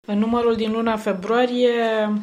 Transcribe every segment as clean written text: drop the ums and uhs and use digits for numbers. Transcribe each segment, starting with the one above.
În numărul din luna februarie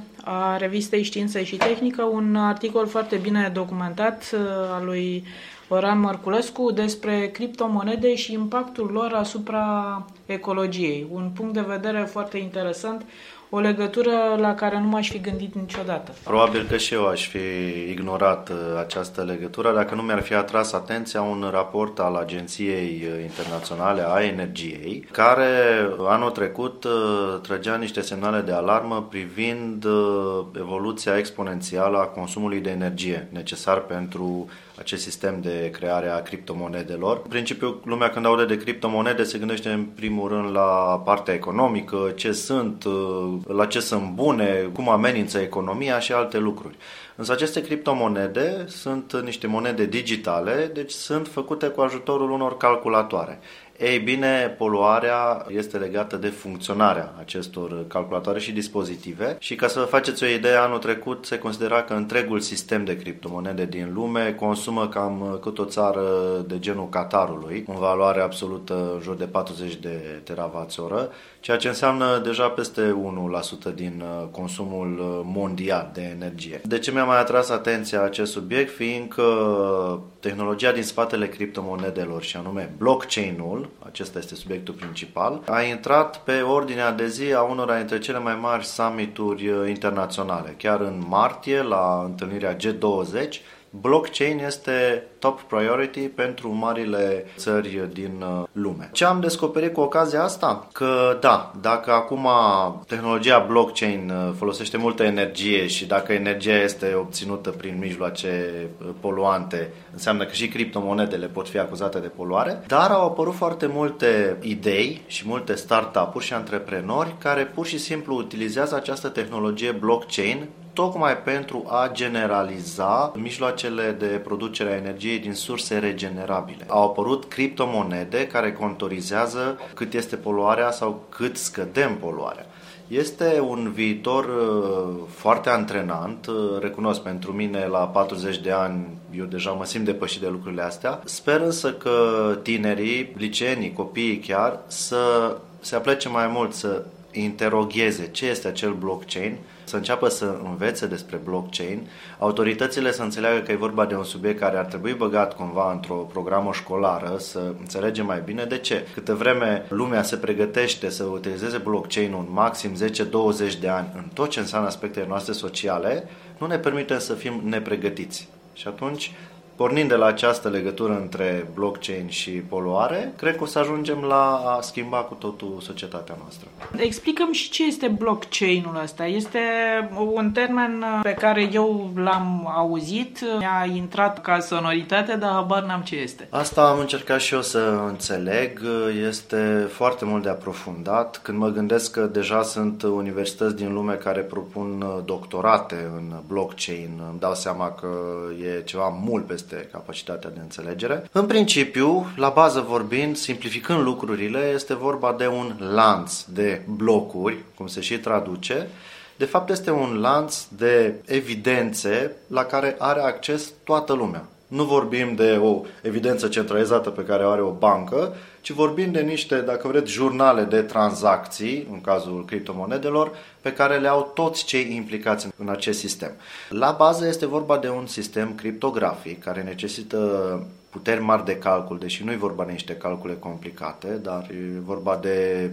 a revistei Știință și Tehnică, un articol foarte bine documentat al lui Oran Mărculescu despre criptomonede și impactul lor asupra ecologiei. Un punct de vedere foarte interesant, o legătură la care nu m-aș fi gândit niciodată. Probabil că și eu aș fi ignorat această legătură dacă nu mi-ar fi atras atenția un raport al Agenției Internaționale a Energiei, care anul trecut trăgea niște semnale de alarmă privind evoluția exponențială a consumului de energie necesar pentru acest sistem de creare a criptomonedelor. În principiu, lumea când aude de criptomonede se gândește în primul rând la partea economică, ce sunt, la ce sunt bune, cum amenință economia și alte lucruri. Însă aceste criptomonede sunt niște monede digitale, deci sunt făcute cu ajutorul unor calculatoare. Ei bine, poluarea este legată de funcționarea acestor calculatoare și dispozitive și ca să vă faceți o idee, anul trecut se considera că întregul sistem de criptomonede din lume consumă cam cât o țară de genul Qatarului, în valoare absolută în jur de 40 de teravați-oră, ceea ce înseamnă deja peste 1% din consumul mondial de energie. De ce mi-a mai atras atenția acest subiect? Fiindcă tehnologia din spatele criptomonedelor, și anume blockchain-ul, acesta este subiectul principal, a intrat pe ordinea de zi a unora dintre cele mai mari summituri internaționale. Chiar în martie, la întâlnirea G20, blockchain este top priority pentru marile țări din lume. Ce am descoperit cu ocazia asta? Că da, dacă acum tehnologia blockchain folosește multă energie și dacă energia este obținută prin mijloace poluante, înseamnă că și criptomonedele pot fi acuzate de poluare, dar au apărut foarte multe idei și multe startup-uri și antreprenori care pur și simplu utilizează această tehnologie blockchain tocmai pentru a generaliza mijloacele de producere a energiei din surse regenerabile. Au apărut criptomonede care contorizează cât este poluarea sau cât scădem poluarea. Este un viitor foarte antrenant, recunosc, pentru mine la 40 de ani eu deja mă simt depășit de lucrurile astea. Sper însă că tinerii, liceenii, copiii chiar, să se aplece mai mult, să interogheze ce este acel blockchain, să înceapă să învețe despre blockchain, autoritățile să înțeleagă că e vorba de un subiect care ar trebui băgat cumva într-o programă școlară, să înțelegem mai bine de ce. Câte vreme lumea se pregătește să utilizeze blockchain-ul în maxim 10-20 de ani în tot ce înseamnă aspectele noastre sociale, nu ne permitem să fim nepregătiți. Și atunci, pornind de la această legătură între blockchain și poluare, cred că o să ajungem la a schimba cu totul societatea noastră. Explicăm și ce este blockchain-ul ăsta. Este un termen pe care eu l-am auzit, mi-a intrat ca sonoritate, dar habar n-am ce este. Asta am încercat și eu să înțeleg, este foarte mult de aprofundat. Când mă gândesc că deja sunt universități din lume care propun doctorate în blockchain, îmi dau seama că e ceva mult peste capacitatea de înțelegere. În principiu, la bază vorbind, simplificând lucrurile, este vorba de un lanț de blocuri, cum se și traduce. De fapt, este un lanț de evidențe la care are acces toată lumea. Nu vorbim de o evidență centralizată pe care o are o bancă, ci vorbim de niște, dacă vreți, jurnale de tranzacții, în cazul criptomonedelor, pe care le au toți cei implicați în acest sistem. La bază este vorba de un sistem criptografic care necesită puteri mari de calcul, deși nu e vorba de niște calcule complicate, dar e vorba de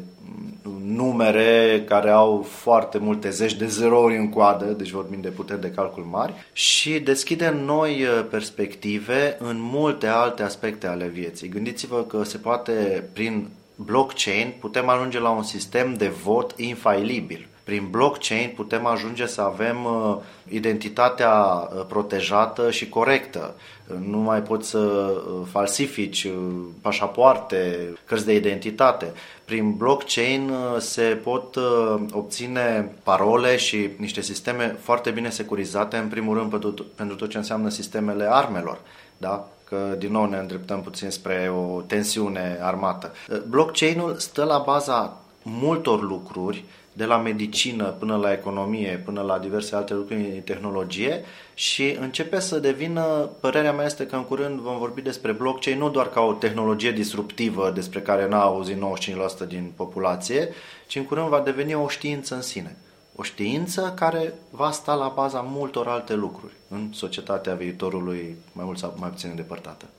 numere care au foarte multe zeci de zerouri în coadă, deci vorbim de puteri de calcul mari, și deschide noi perspective în multe alte aspecte ale vieții. Gândiți-vă că se poate, prin blockchain, putem ajunge la un sistem de vot infailibil. Prin blockchain putem ajunge să avem identitatea protejată și corectă. Nu mai poți să falsifici pașapoarte, cărți de identitate. Prin blockchain se pot obține parole și niște sisteme foarte bine securizate, în primul rând pentru tot ce înseamnă sistemele armelor. Da? Că din nou ne îndreptăm puțin spre o tensiune armată. Blockchain-ul stă la baza multor lucruri de la medicină până la economie, până la diverse alte lucruri în tehnologie și începe să devină, părerea mea este că în curând vom vorbi despre blockchain nu doar ca o tehnologie disruptivă despre care n-a auzit 95% din populație, ci în curând va deveni o știință în sine. O știință care va sta la baza multor alte lucruri în societatea viitorului mai mult sau mai puțin îndepărtată.